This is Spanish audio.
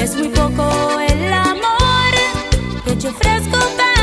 Es muy poco el amor que te ofrezco para